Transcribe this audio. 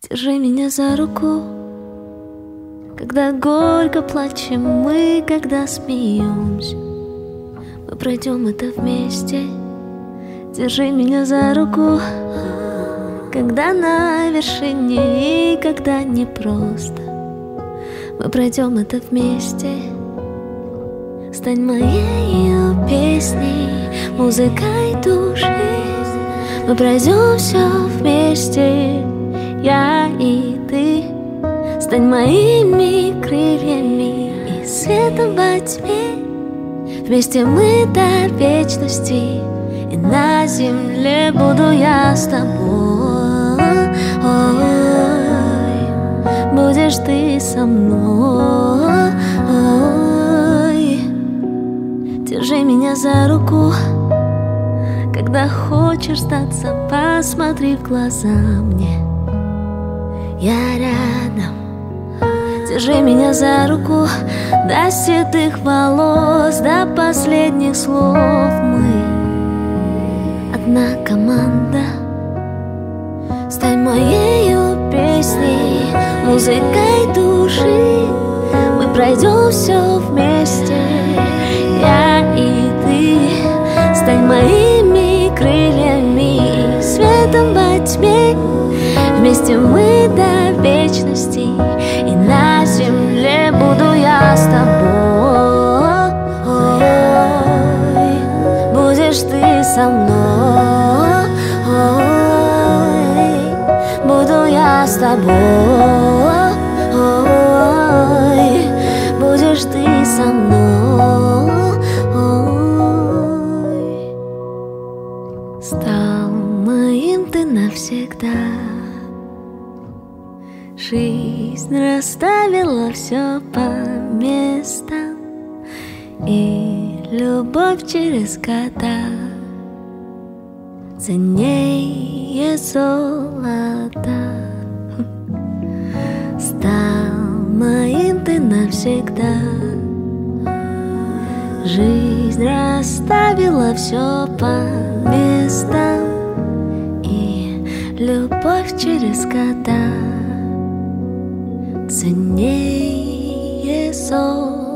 Держи меня за руку, когда горько плачем мы, когда смеемся. Мы пройдем это вместе. Держи меня за руку, когда на вершине и когда непросто. Мы пройдем это вместе. Стань моей песней, музыкой души. Мы пройдем все вместе, я и ты. Стань моими крыльями и светом во тьме. Вместе мы до вечности, и на земле буду я с тобой. Будешь ты со мной. Держи меня за руку, когда хочешь сдаться, посмотри в глаза мне. Я рядом. Держи меня за руку, до седых волос, до последних слов. Мы одна команда. Стань моею песней, музыкой души. Мы пройдем все вместе, я и ты. Стань моими крыльями, светом во тьме. Вместе мы до вечности, и на земле буду я с тобой. Будешь ты со мной. Буду я с тобой. Будешь ты со мной. Стал моим ты навсегда. Жизнь расставила все по местам, и любовь через года ценнее золота. Стал моим ты навсегда. Жизнь расставила все по местам, и любовь через года ценнее золота.